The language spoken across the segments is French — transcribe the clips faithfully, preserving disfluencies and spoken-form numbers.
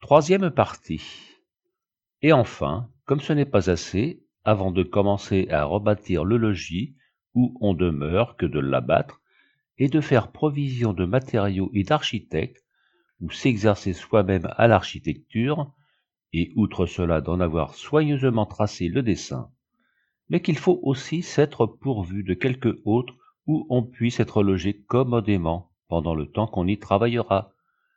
Troisième partie. Et enfin, comme ce n'est pas assez, avant de commencer à rebâtir le logis où on demeure que de l'abattre, et de faire provision de matériaux et d'architectes, ou s'exercer soi-même à l'architecture, et outre cela d'en avoir soigneusement tracé le dessin, mais qu'il faut aussi s'être pourvu de quelque hôte où on puisse être logé commodément pendant le temps qu'on y travaillera.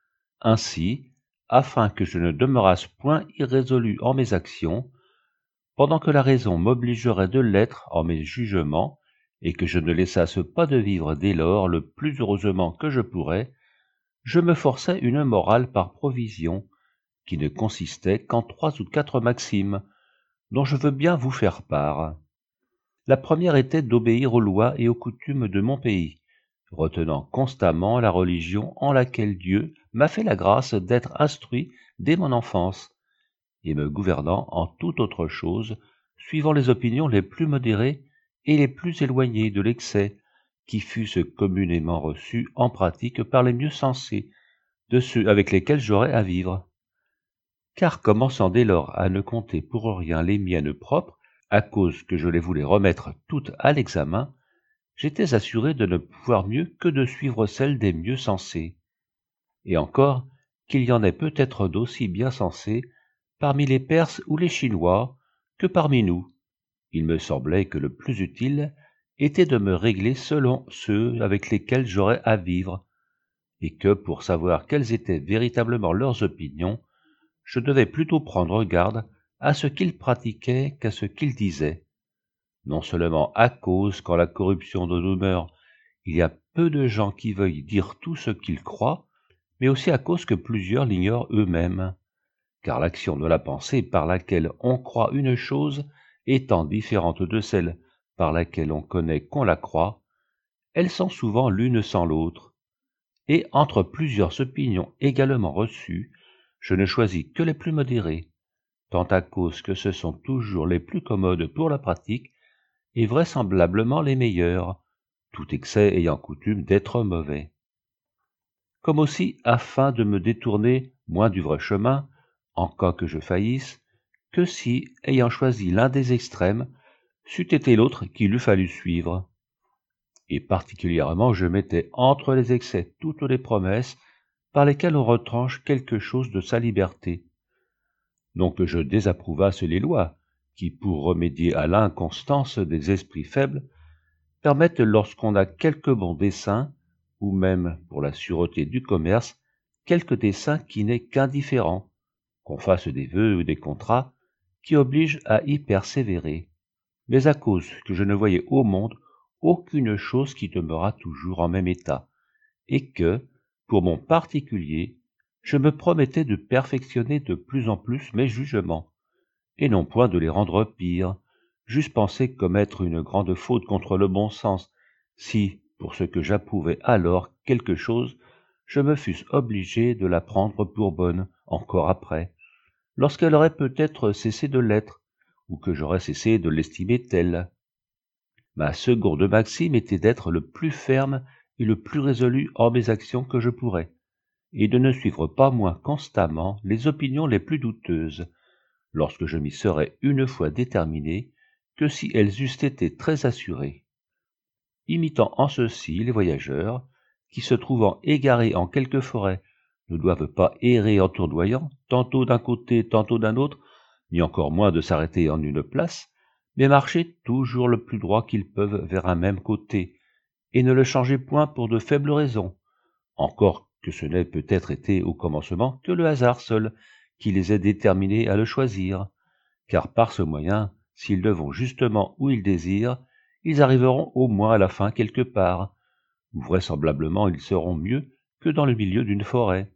Ainsi, afin que je ne demeurasse point irrésolu en mes actions, pendant que la raison m'obligerait de l'être en mes jugements, et que je ne laissasse pas de vivre dès lors le plus heureusement que je pourrais, je me forçais une morale par provision, qui ne consistait qu'en trois ou quatre maximes, dont je veux bien vous faire part. La première était d'obéir aux lois et aux coutumes de mon pays, retenant constamment la religion en laquelle Dieu m'a fait la grâce d'être instruit dès mon enfance, et me gouvernant en toute autre chose, suivant les opinions les plus modérées et les plus éloignées de l'excès, qui fussent communément reçues en pratique par les mieux sensés de ceux avec lesquels j'aurais à vivre. Car commençant dès lors à ne compter pour rien les miennes propres, à cause que je les voulais remettre toutes à l'examen, j'étais assuré de ne pouvoir mieux que de suivre celles des mieux sensés. Et encore, qu'il y en ait peut-être d'aussi bien sensés parmi les Perses ou les Chinois que parmi nous. Il me semblait que le plus utile était de me régler selon ceux avec lesquels j'aurais à vivre, et que pour savoir quelles étaient véritablement leurs opinions, je devais plutôt prendre garde à ce qu'ils pratiquaient qu'à ce qu'ils disaient, non seulement à cause qu'en la corruption de nos mœurs, il y a peu de gens qui veuillent dire tout ce qu'ils croient, mais aussi à cause que plusieurs l'ignorent eux-mêmes, car l'action de la pensée par laquelle on croit une chose étant différente de celle par laquelle on connaît qu'on la croit, elles sont souvent l'une sans l'autre, et entre plusieurs opinions également reçues, je ne choisis que les plus modérées, tant à cause que ce sont toujours les plus commodes pour la pratique, et vraisemblablement les meilleures, tout excès ayant coutume d'être mauvais. Comme aussi afin de me détourner moins du vrai chemin, en cas que je faillisse, que si, ayant choisi l'un des extrêmes, c'eût été l'autre qu'il eût fallu suivre. Et particulièrement je mettais entre les excès toutes les promesses par lesquelles on retranche quelque chose de sa liberté. Non que je désapprouvasse les lois, qui, pour remédier à l'inconstance des esprits faibles, permettent lorsqu'on a quelque bon dessein, ou même pour la sûreté du commerce, quelque dessein qui n'est qu'indifférent, qu'on fasse des vœux ou des contrats, qui obligent à y persévérer, mais à cause que je ne voyais au monde aucune chose qui demeurât toujours en même état, et que, pour mon particulier, je me promettais de perfectionner de plus en plus mes jugements, et non point de les rendre pires. J'eusse pensé commettre une grande faute contre le bon sens, si, pour ce que j'approuvais alors quelque chose, je me fusse obligé de la prendre pour bonne encore après, lorsqu'elle aurait peut-être cessé de l'être, ou que j'aurais cessé de l'estimer telle. Ma seconde maxime était d'être le plus ferme et le plus résolu en mes actions que je pourrais, et de ne suivre pas moins constamment les opinions les plus douteuses, lorsque je m'y serais une fois déterminé, que si elles eussent été très assurées. Imitant en ceci les voyageurs, qui se trouvant égarés en quelque forêt, ne doivent pas errer en tournoyant, tantôt d'un côté, tantôt d'un autre, ni encore moins de s'arrêter en une place, mais marcher toujours le plus droit qu'ils peuvent vers un même côté, et ne le changer point pour de faibles raisons, encore que ce n'ait peut-être été au commencement que le hasard seul qui les ait déterminés à le choisir, car par ce moyen, s'ils le vont justement où ils désirent, ils arriveront au moins à la fin quelque part, où vraisemblablement ils seront mieux que dans le milieu d'une forêt.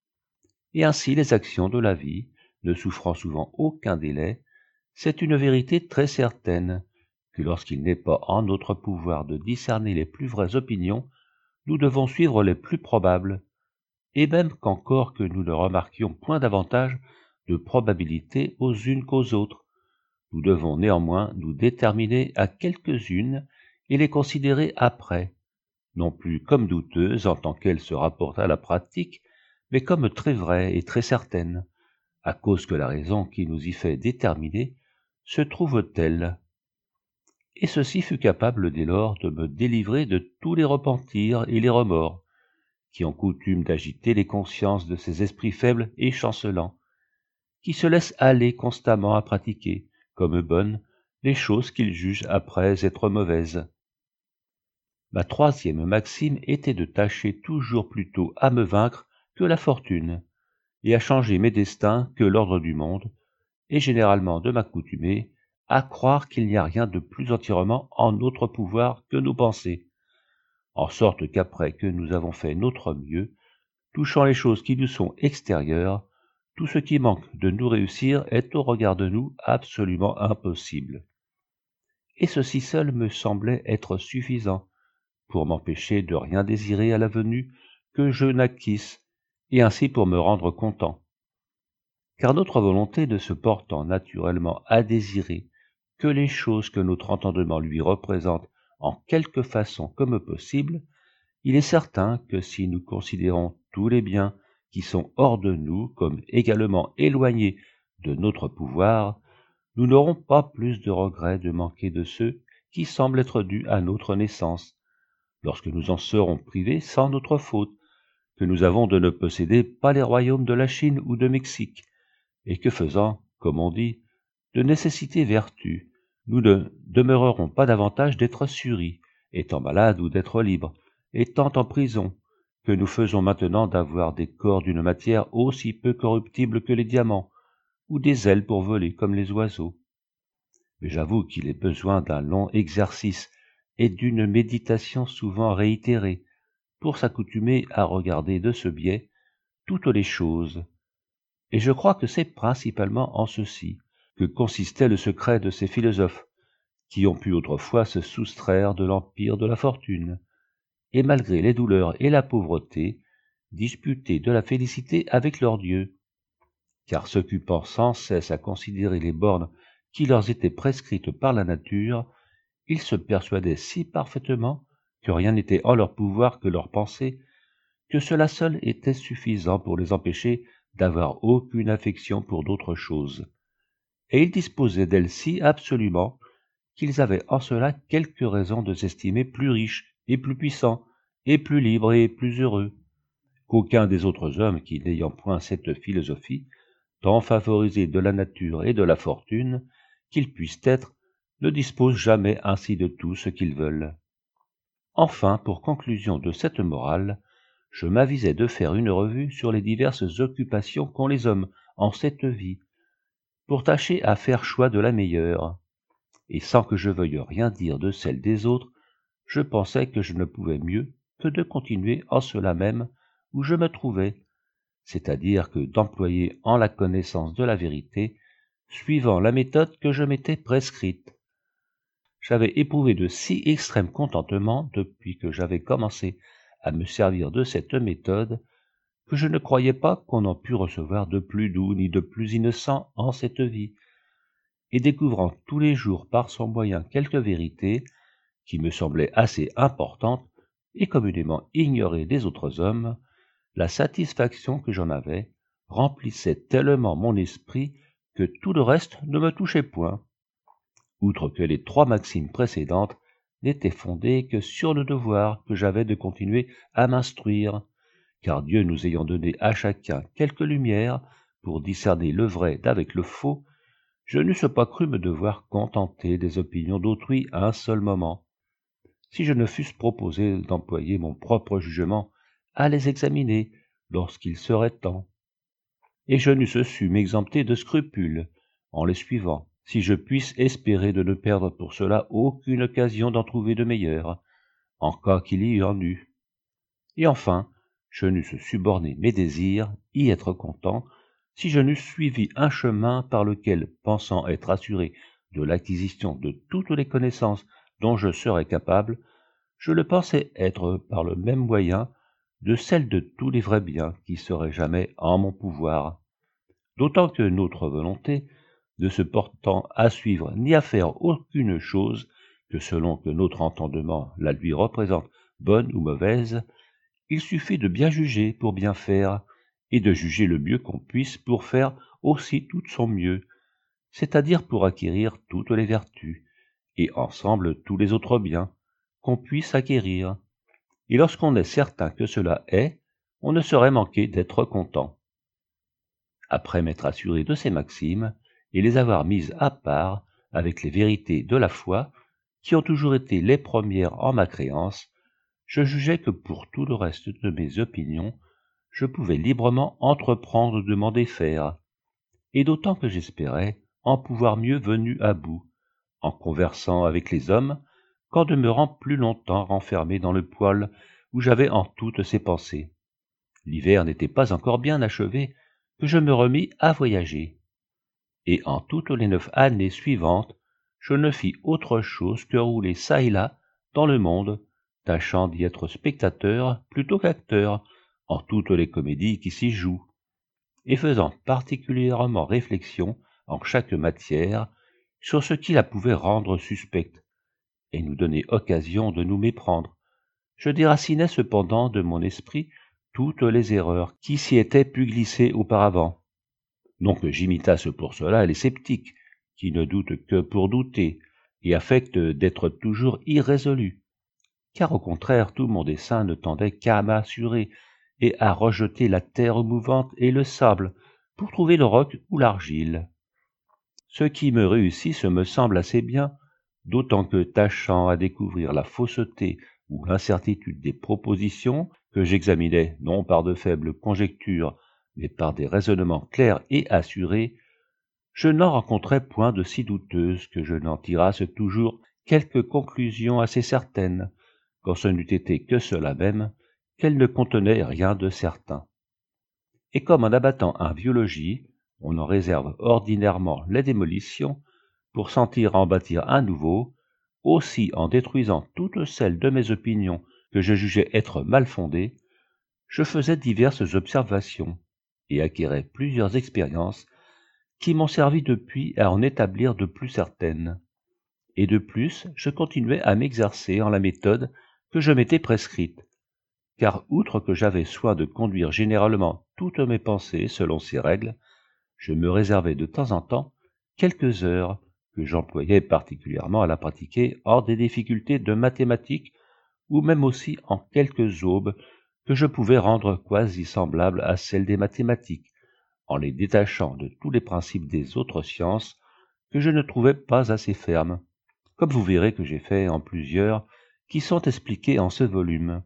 Et ainsi les actions de la vie, ne souffrant souvent aucun délai, c'est une vérité très certaine, que lorsqu'il n'est pas en notre pouvoir de discerner les plus vraies opinions, nous devons suivre les plus probables, et même qu'encore que nous ne remarquions point davantage de probabilité aux unes qu'aux autres, nous devons néanmoins nous déterminer à quelques-unes et les considérer après, non plus comme douteuses en tant qu'elles se rapportent à la pratique, mais comme très vraies et très certaines, à cause que la raison qui nous y fait déterminer se trouve telle. Et ceci fut capable dès lors de me délivrer de tous les repentirs et les remords, qui ont coutume d'agiter les consciences de ces esprits faibles et chancelants, qui se laissent aller constamment à pratiquer, comme bonnes, les choses qu'ils jugent après être mauvaises. Ma troisième maxime était de tâcher toujours plutôt à me vaincre que la fortune, et à changer mes destins que l'ordre du monde, et généralement de m'accoutumer à croire qu'il n'y a rien de plus entièrement en notre pouvoir que nos pensées, en sorte qu'après que nous avons fait notre mieux, touchant les choses qui nous sont extérieures, tout ce qui manque de nous réussir est au regard de nous absolument impossible. Et ceci seul me semblait être suffisant pour m'empêcher de rien désirer à la venue que je naquisse, et ainsi pour me rendre content. Car notre volonté ne se portant naturellement à désirer que les choses que notre entendement lui représente en quelque façon comme possible, il est certain que si nous considérons tous les biens qui sont hors de nous comme également éloignés de notre pouvoir, nous n'aurons pas plus de regret de manquer de ceux qui semblent être dus à notre naissance, lorsque nous en serons privés sans notre faute, que nous avons de ne posséder pas les royaumes de la Chine ou de Mexique, et que faisant, comme on dit, de nécessité vertu, nous ne demeurerons pas davantage d'être assurés, étant malades ou d'être libres, étant en prison, que nous faisons maintenant d'avoir des corps d'une matière aussi peu corruptible que les diamants, ou des ailes pour voler comme les oiseaux. Mais j'avoue qu'il est besoin d'un long exercice et d'une méditation souvent réitérée pour s'accoutumer à regarder de ce biais toutes les choses. Et je crois que c'est principalement en ceci que consistait le secret de ces philosophes, qui ont pu autrefois se soustraire de l'empire de la fortune, et malgré les douleurs et la pauvreté, disputer de la félicité avec leur Dieu, car s'occupant sans cesse à considérer les bornes qui leur étaient prescrites par la nature, ils se persuadaient si parfaitement que rien n'était en leur pouvoir que leur pensée, que cela seul était suffisant pour les empêcher d'avoir aucune affection pour d'autres choses, et ils disposaient d'elles si absolument qu'ils avaient en cela quelque raison de s'estimer plus riches et plus puissants, et plus libres et plus heureux, qu'aucun des autres hommes qui, n'ayant point cette philosophie, tant favorisée de la nature et de la fortune qu'ils puissent être, ne disposent jamais ainsi de tout ce qu'ils veulent. Enfin, pour conclusion de cette morale, je m'avisai de faire une revue sur les diverses occupations qu'ont les hommes en cette vie, pour tâcher à faire choix de la meilleure, et sans que je veuille rien dire de celle des autres, je pensais que je ne pouvais mieux que de continuer en cela même où je me trouvais, c'est-à-dire que d'employer en la connaissance de la vérité, suivant la méthode que je m'étais prescrite. J'avais éprouvé de si extrêmes contentements depuis que j'avais commencé à me servir de cette méthode, que je ne croyais pas qu'on en pût recevoir de plus doux ni de plus innocent en cette vie, et découvrant tous les jours par son moyen quelque vérité, qui me semblait assez importante et communément ignorée des autres hommes, la satisfaction que j'en avais remplissait tellement mon esprit que tout le reste ne me touchait point, outre que les trois maximes précédentes n'étaient fondées que sur le devoir que j'avais de continuer à m'instruire, car Dieu nous ayant donné à chacun quelque lumière pour discerner le vrai d'avec le faux, je n'eusse pas cru me devoir contenter des opinions d'autrui à un seul moment, si je ne fusse proposé d'employer mon propre jugement à les examiner lorsqu'il serait temps, et je n'eusse su m'exempter de scrupules en les suivant, si je puisse espérer de ne perdre pour cela aucune occasion d'en trouver de meilleures, en cas qu'il y en eût. Et enfin, je n'eusse su borner mes désirs, y être content, si je n'eusse suivi un chemin par lequel, pensant être assuré de l'acquisition de toutes les connaissances dont je serais capable, je le pensais être par le même moyen de celle de tous les vrais biens qui seraient jamais en mon pouvoir, d'autant que notre volonté, ne se portant à suivre ni à faire aucune chose que selon que notre entendement la lui représente bonne ou mauvaise, il suffit de bien juger pour bien faire, et de juger le mieux qu'on puisse pour faire aussi tout son mieux, c'est-à-dire pour acquérir toutes les vertus, et ensemble tous les autres biens, qu'on puisse acquérir. Et lorsqu'on est certain que cela est, on ne saurait manquer d'être content. Après m'être assuré de ces maximes, et les avoir mises à part avec les vérités de la foi, qui ont toujours été les premières en ma créance, je jugeai que pour tout le reste de mes opinions, je pouvais librement entreprendre de m'en défaire, et d'autant que j'espérais en pouvoir mieux venu à bout, en conversant avec les hommes, qu'en demeurant plus longtemps renfermé dans le poêle où j'avais en toutes ces pensées. L'hiver n'était pas encore bien achevé que je me remis à voyager, et en toutes les neuf années suivantes, je ne fis autre chose que rouler çà et là dans le monde, tâchant d'y être spectateur plutôt qu'acteur en toutes les comédies qui s'y jouent, et faisant particulièrement réflexion en chaque matière sur ce qui la pouvait rendre suspecte, et nous donner occasion de nous méprendre. Je déracinais cependant de mon esprit toutes les erreurs qui s'y étaient pu glisser auparavant. Non que j'imitasse pour cela les sceptiques, qui ne doutent que pour douter, et affectent d'être toujours irrésolus, car au contraire tout mon dessein ne tendait qu'à m'assurer et à rejeter la terre mouvante et le sable pour trouver le roc ou l'argile. Ce qui me réussit ce me semble assez bien, d'autant que, tâchant à découvrir la fausseté ou l'incertitude des propositions, que j'examinais non par de faibles conjectures, mais par des raisonnements clairs et assurés, je n'en rencontrai point de si douteuses que je n'en tirasse toujours quelque conclusion assez certaine, quand ce n'eût été que cela même, qu'elle ne contenait rien de certain. Et comme en abattant un vieux logis, on en réserve ordinairement les démolitions, pour sentir en bâtir un nouveau, aussi en détruisant toutes celles de mes opinions que je jugeais être mal fondées, je faisais diverses observations, et acquérais plusieurs expériences qui m'ont servi depuis à en établir de plus certaines. Et de plus, je continuais à m'exercer en la méthode que je m'étais prescrite, car outre que j'avais soin de conduire généralement toutes mes pensées selon ces règles, je me réservais de temps en temps quelques heures que j'employais particulièrement à la pratiquer hors des difficultés de mathématiques, ou même aussi en quelques aubes que je pouvais rendre quasi semblables à celles des mathématiques, en les détachant de tous les principes des autres sciences que je ne trouvais pas assez fermes, comme vous verrez que j'ai fait en plusieurs qui sont expliqués en ce volume.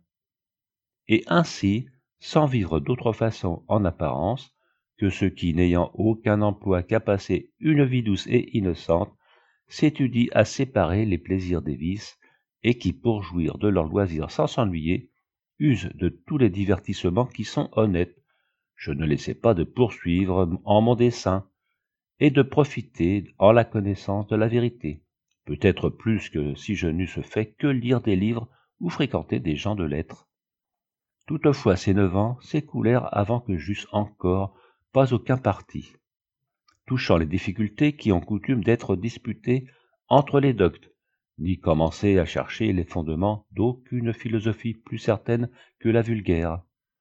Et ainsi, sans vivre d'autre façon en apparence, que ceux qui, n'ayant aucun emploi qu'à passer une vie douce et innocente, s'étudient à séparer les plaisirs des vices, et qui, pour jouir de leurs loisirs sans s'ennuyer, usent de tous les divertissements qui sont honnêtes, je ne laissais pas de poursuivre en mon dessein, et de profiter en la connaissance de la vérité, peut-être plus que si je n'eusse fait que lire des livres ou fréquenter des gens de lettres. Toutefois ces neuf ans s'écoulèrent avant que j'eusse encore pas aucun parti, touchant les difficultés qui ont coutume d'être disputées entre les doctes, ni commencer à chercher les fondements d'aucune philosophie plus certaine que la vulgaire.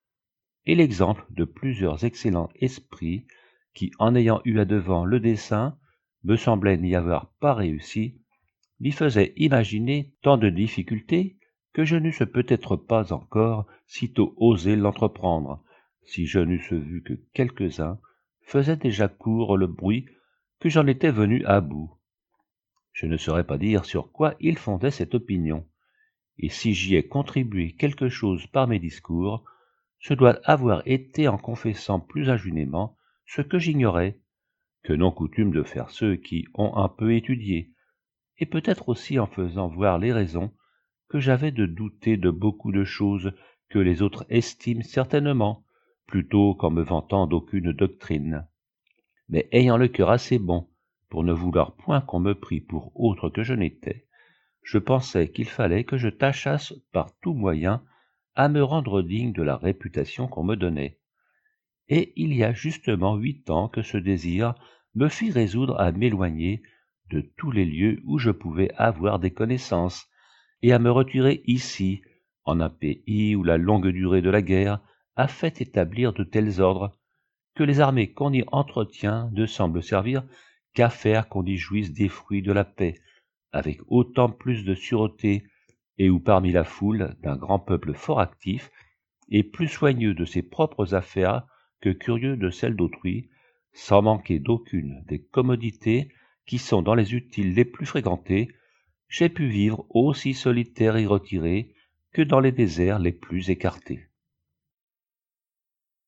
Et l'exemple de plusieurs excellents esprits qui, en ayant eu à devant le dessein, me semblaient n'y avoir pas réussi, m'y faisait imaginer tant de difficultés que je n'eusse peut-être pas encore sitôt osé l'entreprendre, si je n'eusse vu que quelques-uns faisaient déjà court le bruit que j'en étais venu à bout. Je ne saurais pas dire sur quoi ils fondaient cette opinion, et si j'y ai contribué quelque chose par mes discours, ce doit avoir été en confessant plus ingénument ce que j'ignorais, que n'ont coutume de faire ceux qui ont un peu étudié, et peut-être aussi en faisant voir les raisons que j'avais de douter de beaucoup de choses que les autres estiment certainement, plutôt qu'en me vantant d'aucune doctrine. Mais ayant le cœur assez bon pour ne vouloir point qu'on me prît pour autre que je n'étais, je pensais qu'il fallait que je tâchasse par tout moyen à me rendre digne de la réputation qu'on me donnait. Et il y a justement huit ans que ce désir me fit résoudre à m'éloigner de tous les lieux où je pouvais avoir des connaissances, et à me retirer ici, en un pays où la longue durée de la guerre a fait établir de tels ordres, que les armées qu'on y entretient ne semblent servir qu'à faire qu'on y jouisse des fruits de la paix, avec autant plus de sûreté, et où parmi la foule d'un grand peuple fort actif, et plus soigneux de ses propres affaires que curieux de celles d'autrui, sans manquer d'aucune des commodités qui sont dans les utiles les plus fréquentés, j'ai pu vivre aussi solitaire et retiré que dans les déserts les plus écartés.